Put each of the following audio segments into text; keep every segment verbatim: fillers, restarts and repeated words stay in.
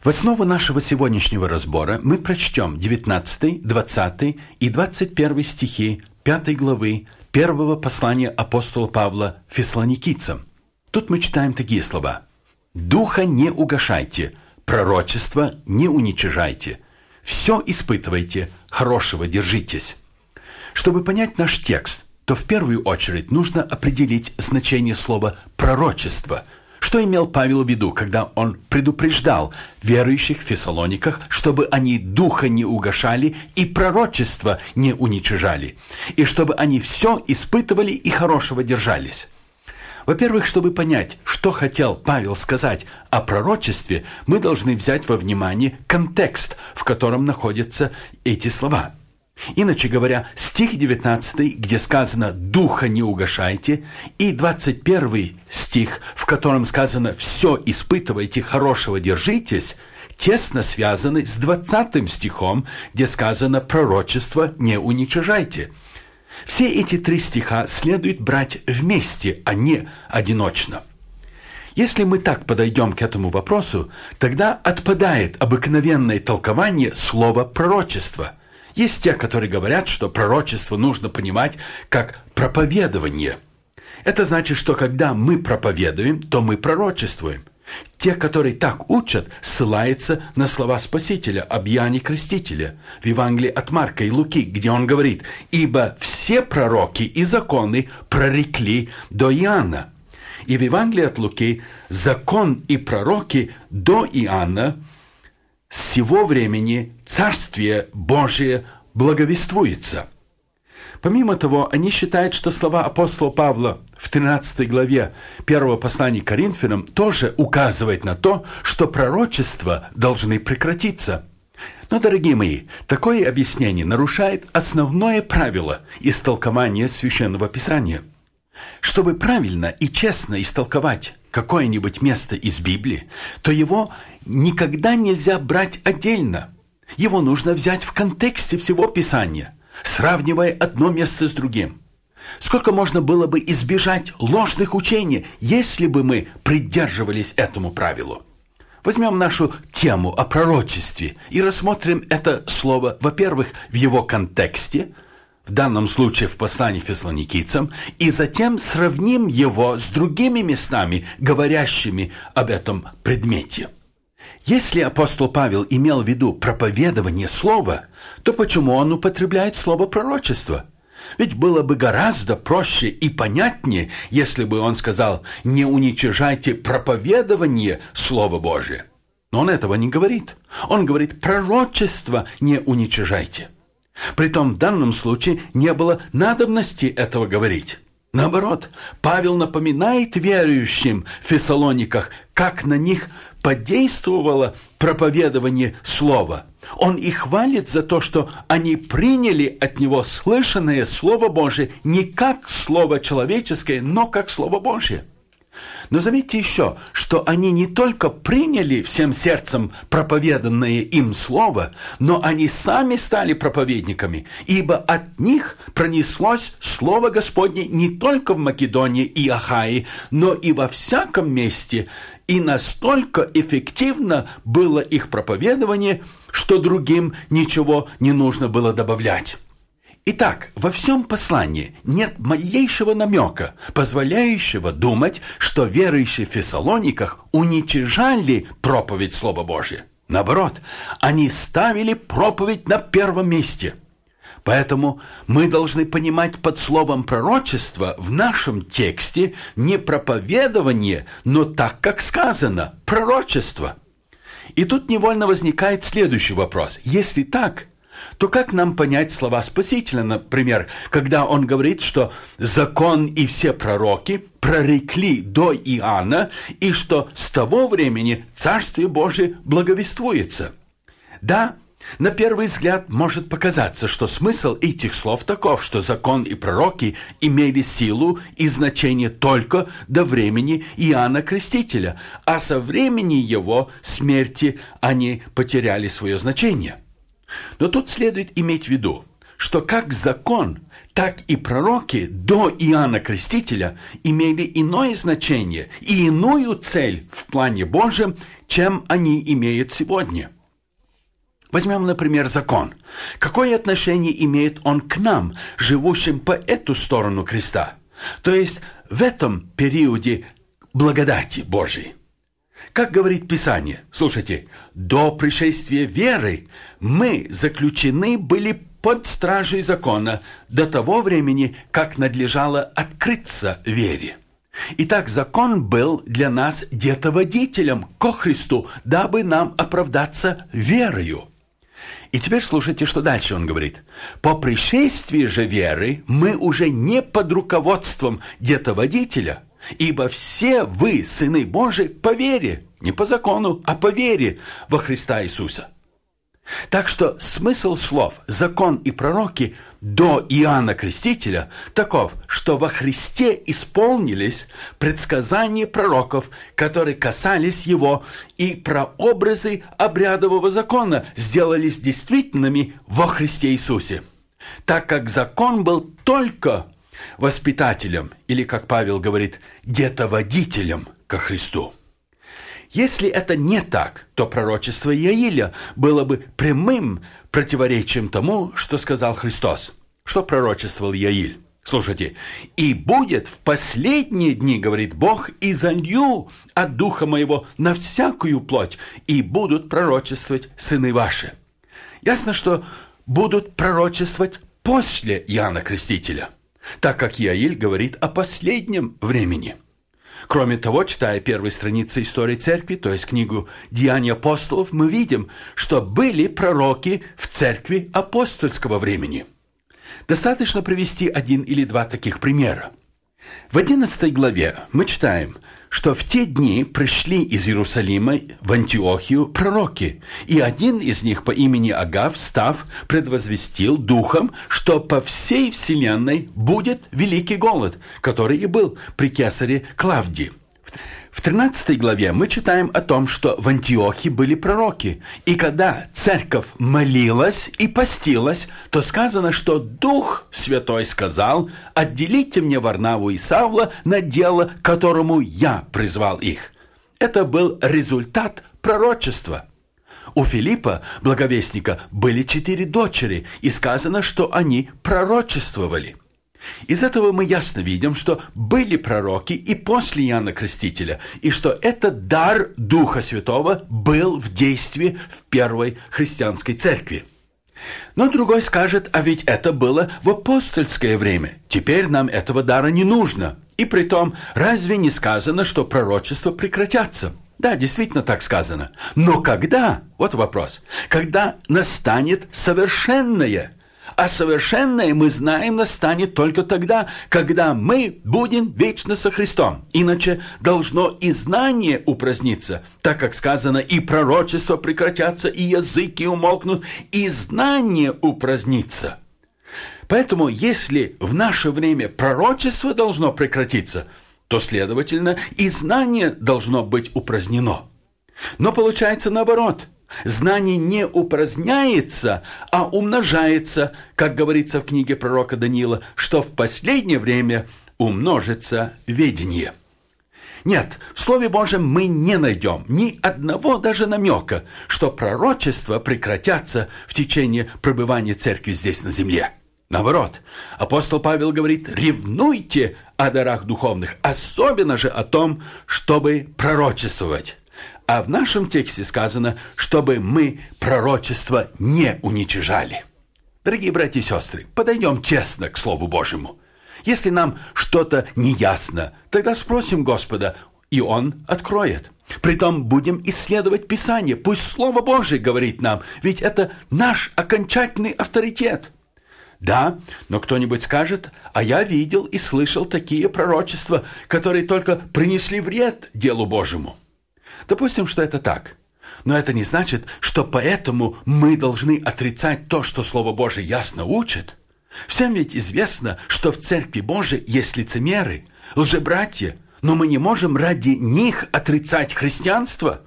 В основу нашего сегодняшнего разбора мы прочтем девятнадцатый, двадцатый и двадцать первый стихи пятой главы первого послания апостола Павла Фессалоникийцам. Тут мы читаем такие слова: «Духа не угашайте, пророчество не уничижайте, все испытывайте, хорошего держитесь». Чтобы понять наш текст, то в первую очередь нужно определить значение слова «пророчество». Что имел Павел в виду, когда он предупреждал верующих в Фессалониках, чтобы они духа не угашали и пророчество не уничижали, и чтобы они все испытывали и хорошего держались? Во-первых, чтобы понять, что хотел Павел сказать о пророчестве, мы должны взять во внимание контекст, в котором находятся эти слова. Иначе говоря, стих девятнадцатый, где сказано «духа не угашайте», и двадцать первый стих, в котором сказано «все испытывайте, хорошего держитесь», тесно связаны с двадцатым стихом, где сказано «пророчество не уничижайте». Все эти три стиха следует брать вместе, а не одиночно. Если мы так подойдем к этому вопросу, тогда отпадает обыкновенное толкование слова «пророчество». Есть те, которые говорят, что пророчество нужно понимать как проповедование. Это значит, что когда мы проповедуем, то мы пророчествуем. Те, которые так учат, ссылаются на слова Спасителя об Иоанне Крестителе в Евангелии от Марка и Луки, где он говорит: «Ибо все пророки и законы прорекли до Иоанна». И в Евангелии от Луки закон и пророки до Иоанна. С сего времени Царствие Божие благовествуется. Помимо того, они считают, что слова апостола Павла в тринадцатой главе первого послания к Коринфянам тоже указывают на то, что пророчества должны прекратиться. Но, дорогие мои, такое объяснение нарушает основное правило истолкования Священного Писания. Чтобы правильно и честно истолковать какое-нибудь место из Библии, то его никогда нельзя брать отдельно. Его нужно взять в контексте всего Писания, сравнивая одно место с другим. Сколько можно было бы избежать ложных учений, если бы мы придерживались этому правилу? Возьмем нашу тему о пророчестве и рассмотрим это слово, во-первых, в его контексте, в данном случае в послании Фессалоникийцам, и затем сравним его с другими местами, говорящими об этом предмете. Если апостол Павел имел в виду проповедование слова, то почему он употребляет слово «пророчество»? Ведь было бы гораздо проще и понятнее, если бы он сказал «не уничижайте проповедование Слова Божия». Но он этого не говорит. Он говорит «пророчество не уничижайте». Притом в данном случае не было надобности этого говорить. Наоборот, Павел напоминает верующим в Фессалониках, как на них подействовало проповедование слова. Он их хвалит за то, что они приняли от него слышанное Слово Божие не как Слово человеческое, но как Слово Божие. Но заметьте еще, что они не только приняли всем сердцем проповеданное им слово, но они сами стали проповедниками, ибо от них пронеслось Слово Господне не только в Македонии и Ахае, но и во всяком месте, и настолько эффективно было их проповедование, что другим ничего не нужно было добавлять. Итак, во всем послании нет малейшего намека, позволяющего думать, что верующие в Фессалониках уничижали проповедь Слова Божия. Наоборот, они ставили проповедь на первом месте. Поэтому мы должны понимать под словом «пророчество» в нашем тексте не проповедование, но так, как сказано, пророчество. И тут невольно возникает следующий вопрос. Если так, то как нам понять слова Спасителя, например, когда он говорит, что закон и все пророки прорекли до Иоанна, и что с того времени Царствие Божие благовествуется? Да, на первый взгляд может показаться, что смысл этих слов таков, что закон и пророки имели силу и значение только до времени Иоанна Крестителя, а со времени его смерти они потеряли свое значение. Но тут следует иметь в виду, что как закон, так и пророки до Иоанна Крестителя имели иное значение и иную цель в плане Божьем, чем они имеют сегодня. Возьмем, например, закон. Какое отношение имеет он к нам, живущим по эту сторону креста? То есть в этом периоде благодати Божией. Как говорит Писание, слушайте, до пришествия веры мы заключены были под стражей закона до того времени, как надлежало открыться вере. Итак, закон был для нас детоводителем ко Христу, дабы нам оправдаться верою. И теперь слушайте, что дальше он говорит. По пришествии же веры мы уже не под руководством детоводителя, ибо все вы, сыны Божии, по вере, не по закону, а по вере во Христа Иисуса. Так что смысл слов «закон и пророки» до Иоанна Крестителя таков, что во Христе исполнились предсказания пророков, которые касались Его, и прообразы обрядового закона сделались действительными во Христе Иисусе. Так как закон был только воспитателем, или, как Павел говорит, детоводителем ко Христу. Если это не так, то пророчество Иаиля было бы прямым противоречием тому, что сказал Христос. Что пророчествовал Иаиль? Слушайте, «И будет в последние дни, говорит Бог, и залью от Духа Моего на всякую плоть, и будут пророчествовать сыны ваши». Ясно, что будут пророчествовать после Иоанна Крестителя, так как Иаиль говорит о последнем времени. Кроме того, читая первые страницы истории церкви, то есть книгу «Деяния апостолов», мы видим, что были пророки в церкви апостольского времени. Достаточно привести один или два таких примера. В одиннадцатой главе мы читаем, что в те дни пришли из Иерусалима в Антиохию пророки, и один из них по имени Агав, встав, предвозвестил духом, что по всей вселенной будет великий голод, который и был при кесаре Клавдии. В тринадцатой главе мы читаем о том, что в Антиохии были пророки, и когда церковь молилась и постилась, то сказано, что Дух Святой сказал: «Отделите мне Варнаву и Савла на дело, к которому я призвал их». Это был результат пророчества. У Филиппа, благовестника, были четыре дочери, и сказано, что они пророчествовали. Из этого мы ясно видим, что были пророки и после Иоанна Крестителя, и что этот дар Духа Святого был в действии в первой христианской церкви. Но другой скажет: а ведь это было в апостольское время, теперь нам этого дара не нужно. И притом, разве не сказано, что пророчества прекратятся? Да, действительно так сказано. Но когда? Вот вопрос. Когда настанет совершенное? А совершенное, мы знаем, настанет только тогда, когда мы будем вечно со Христом. Иначе должно и знание упраздниться, так как сказано: и пророчества прекратятся, и языки умолкнут, и знание упразднится. Поэтому, если в наше время пророчество должно прекратиться, то, следовательно, и знание должно быть упразднено. Но получается наоборот. Знание не упраздняется, а умножается, как говорится в книге пророка Даниила, что в последнее время умножится ведение. Нет, в Слове Божьем мы не найдем ни одного даже намека, что пророчества прекратятся в течение пребывания церкви здесь на земле. Наоборот, апостол Павел говорит: ревнуйте о дарах духовных, особенно же о том, чтобы пророчествовать. А в нашем тексте сказано, чтобы мы пророчество не уничижали. Дорогие братья и сестры, подойдем честно к Слову Божьему. Если нам что-то неясно, тогда спросим Господа, и Он откроет. Притом будем исследовать Писание. Пусть Слово Божие говорит нам, ведь это наш окончательный авторитет. Да, но кто-нибудь скажет: а я видел и слышал такие пророчества, которые только принесли вред делу Божьему. Допустим, что это так. Но это не значит, что поэтому мы должны отрицать то, что Слово Божие ясно учит. Всем ведь известно, что в Церкви Божией есть лицемеры, лжебратья, но мы не можем ради них отрицать христианство.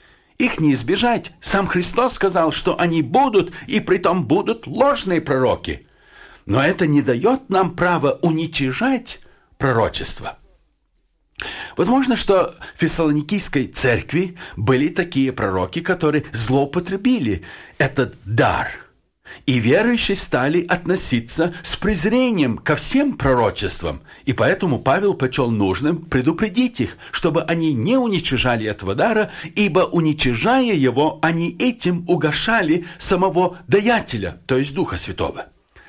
Их не избежать. Сам Христос сказал, что они будут, и притом будут ложные пророки. Но это не дает нам права уничижать пророчество. Возможно, что в Фессалоникийской церкви были такие пророки, которые злоупотребили этот дар. И верующие стали относиться с презрением ко всем пророчествам. И поэтому Павел почел нужным предупредить их, чтобы они не уничижали этого дара, ибо, уничижая его, они этим угошали самого даятеля, то есть Духа Святого.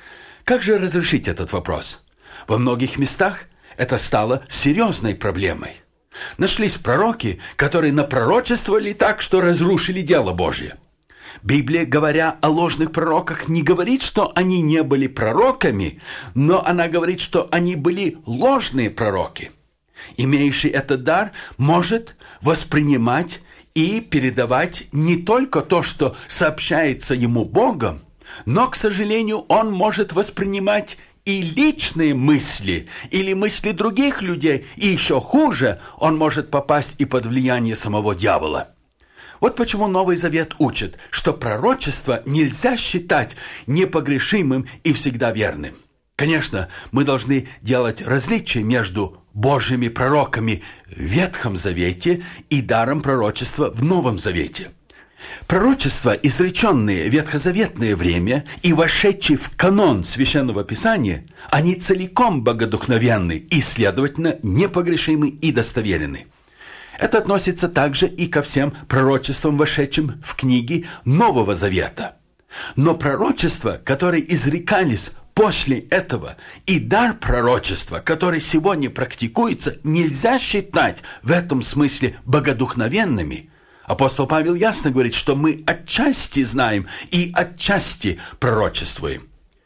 Как же разрешить этот вопрос? Во многих местах это стало серьезной проблемой. Нашлись пророки, которые напророчествовали так, что разрушили дело Божье. Библия, говоря о ложных пророках, не говорит, что они не были пророками, но она говорит, что они были ложные пророки. Имеющий этот дар может воспринимать и передавать не только то, что сообщается ему Богом, но, к сожалению, он может воспринимать и личные мысли, или мысли других людей, и еще хуже, он может попасть и под влияние самого дьявола. Вот почему Новый Завет учит, что пророчество нельзя считать непогрешимым и всегда верным. Конечно, мы должны делать различие между Божьими пророками в Ветхом Завете и даром пророчества в Новом Завете. Пророчества, изреченные в ветхозаветное время и вошедшие в канон Священного Писания, они целиком богодухновенны и, следовательно, непогрешимы и достоверны. Это относится также и ко всем пророчествам, вошедшим в книги Нового Завета. Но пророчества, которые изрекались после этого, и дар пророчества, который сегодня практикуется, нельзя считать в этом смысле богодухновенными. Апостол Павел ясно говорит, что мы отчасти знаем и отчасти пророчествуем.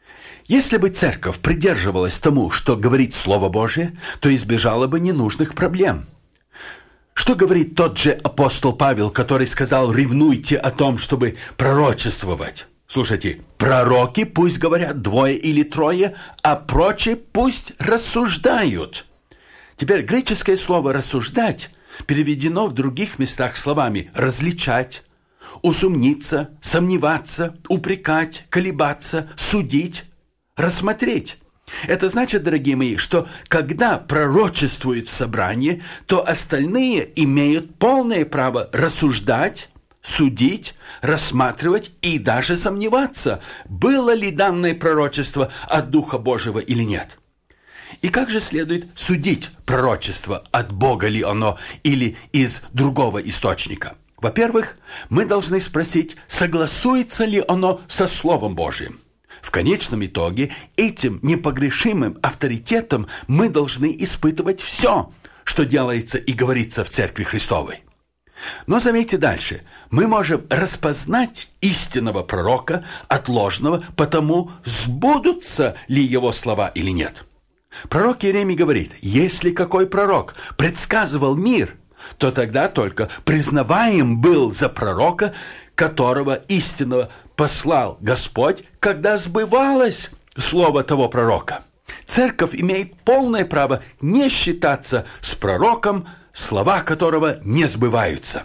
Если бы церковь придерживалась тому, что говорит Слово Божие, то избежала бы ненужных проблем. Что говорит тот же апостол Павел, который сказал: «Ревнуйте о том, чтобы пророчествовать». Слушайте, пророки пусть говорят двое или трое, а прочие пусть рассуждают. Теперь греческое слово «рассуждать» переведено в других местах словами «различать», «усомниться», «сомневаться», «упрекать», «колебаться», «судить», «рассмотреть». Это значит, дорогие мои, что когда пророчествует собрание, то остальные имеют полное право рассуждать, судить, рассматривать и даже сомневаться, было ли данное пророчество от Духа Божьего или нет. И как же следует судить пророчество, от Бога ли оно или из другого источника? Во-первых, мы должны спросить, согласуется ли оно со Словом Божьим. В конечном итоге этим непогрешимым авторитетом мы должны испытывать все, что делается и говорится в Церкви Христовой. Но заметьте дальше, мы можем распознать истинного пророка от ложного, потому сбудутся ли его слова или нет. Пророк Иеремия говорит: если какой пророк предсказывал мир, то тогда только признаваем был за пророка, которого истинного послал Господь, когда сбывалось слово того пророка. Церковь имеет полное право не считаться с пророком, слова которого не сбываются.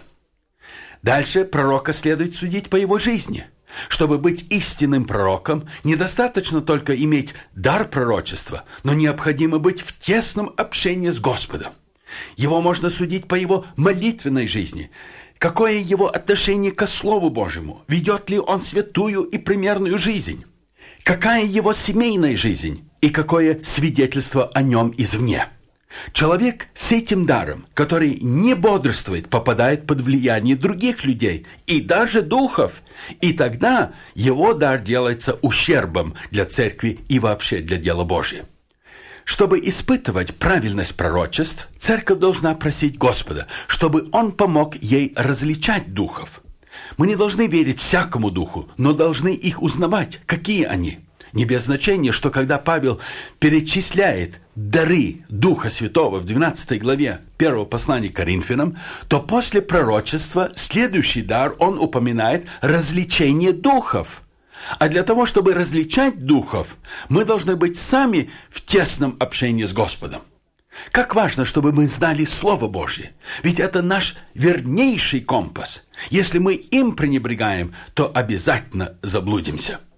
Дальше пророка следует судить по его жизни. Чтобы быть истинным пророком, недостаточно только иметь дар пророчества, но необходимо быть в тесном общении с Господом. Его можно судить по его молитвенной жизни. Какое его отношение ко Слову Божьему? Ведет ли он святую и примерную жизнь? Какая его семейная жизнь? И какое свидетельство о нем извне? Человек с этим даром, который не бодрствует, попадает под влияние других людей и даже духов, и тогда его дар делается ущербом для церкви и вообще для дела Божьего. Чтобы испытывать правильность пророчеств, церковь должна просить Господа, чтобы Он помог ей различать духов. Мы не должны верить всякому духу, но должны их узнавать, какие они. Не без значения, что когда Павел перечисляет дары Духа Святого в двенадцатой главе первого послания к Коринфянам, то после пророчества следующий дар он упоминает различение духов. А для того, чтобы различать духов, мы должны быть сами в тесном общении с Господом. Как важно, чтобы мы знали Слово Божье, ведь это наш вернейший компас. Если мы им пренебрегаем, то обязательно заблудимся.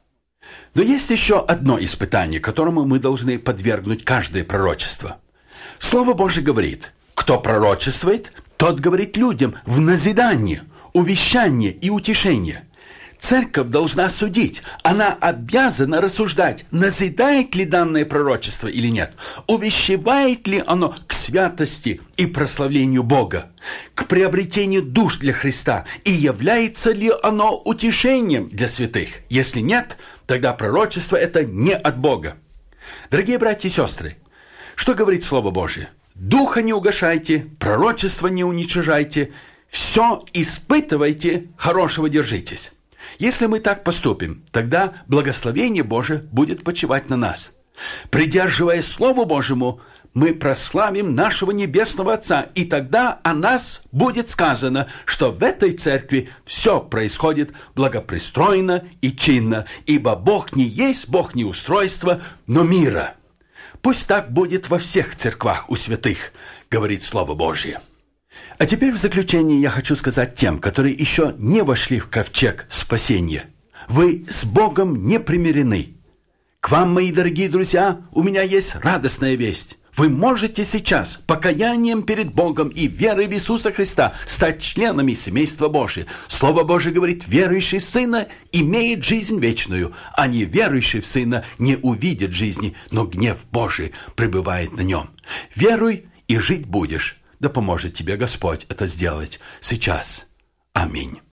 Но есть еще одно испытание, которому мы должны подвергнуть каждое пророчество. Слово Божие говорит: кто пророчествует, тот говорит людям в назидание, увещание и утешение. Церковь должна судить. Она обязана рассуждать, назидает ли данное пророчество или нет, увещевает ли оно к святости и прославлению Бога, к приобретению душ для Христа, и является ли оно утешением для святых. Если нет, тогда пророчество это не от Бога. Дорогие братья и сестры, что говорит Слово Божие? Духа не угашайте, пророчество не уничижайте, все испытывайте, хорошего держитесь. Если мы так поступим, тогда благословение Божие будет почивать на нас. Придерживаясь Слову Божьему, мы прославим нашего Небесного Отца, и тогда о нас будет сказано, что в этой церкви все происходит благопристроено и чинно, ибо Бог не есть Бог неустройства, но мира. Пусть так будет во всех церквах у святых, говорит Слово Божье. А теперь в заключение я хочу сказать тем, которые еще не вошли в ковчег спасения. Вы с Богом не примирены. К вам, мои дорогие друзья, у меня есть радостная весть. Вы можете сейчас покаянием перед Богом и верой в Иисуса Христа стать членами семейства Божия. Слово Божие говорит: верующий в Сына имеет жизнь вечную, а не верующий в Сына не увидит жизни, но гнев Божий пребывает на нем. Веруй, и жить будешь. Да поможет тебе Господь это сделать сейчас. Аминь.